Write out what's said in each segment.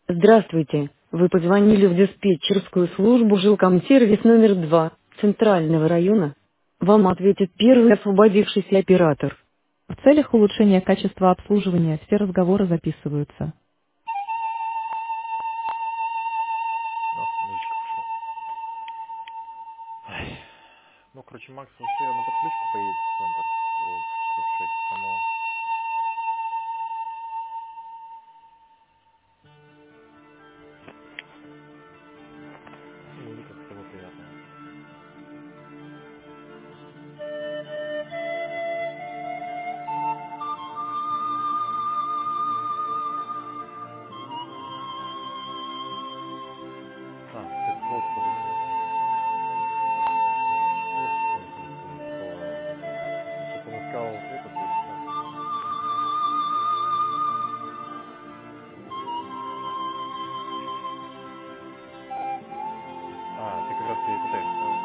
Здравствуйте. Вы позвонили в диспетчерскую службу жилкомсервис номер 2 Центрального района. Вам ответит первый освободившийся оператор. В целях улучшения качества обслуживания все разговоры записываются. О, музычка пошла. Ай. Ну, короче, Макс вообще на подключку поедет в центр в часов 6, потому... Ну, или как всего приятного. А, ты Клоду позвонил, да? Ну, в смысле, что... Чтобы он искал этот или что? А, ты как раз и пытаешься, да?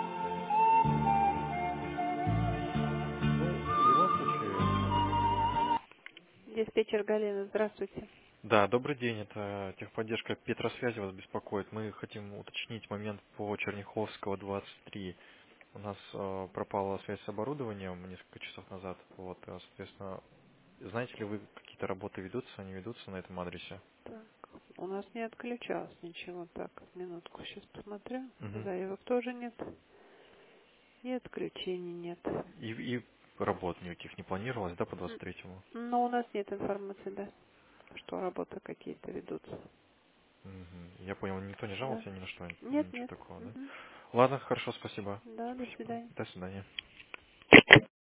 Ну, в любом случае... Диспетчер Галина, здравствуйте. Да, добрый день, это техподдержка Петросвязи вас беспокоит. Мы хотим уточнить момент по Черняховского, 23. У нас пропала связь с оборудованием несколько часов назад. Вот, соответственно, знаете ли вы, какие-то работы ведутся, не ведутся на этом адресе? Так, у нас не отключалось ничего. Так, минутку, сейчас посмотрю. Мгм. Заявок тоже нет. И отключений нет. И работ никаких не планировалось, да, по М, 23-му? Но у нас нет информации, да, что работы какие-то ведутся. Мгм. Я понял, никто не Да? жаловался ни на что, Нет, ничего нет. такого, да? Мгм. Ладно, хорошо, спасибо. Да, до Спасибо. свидания. До свидания.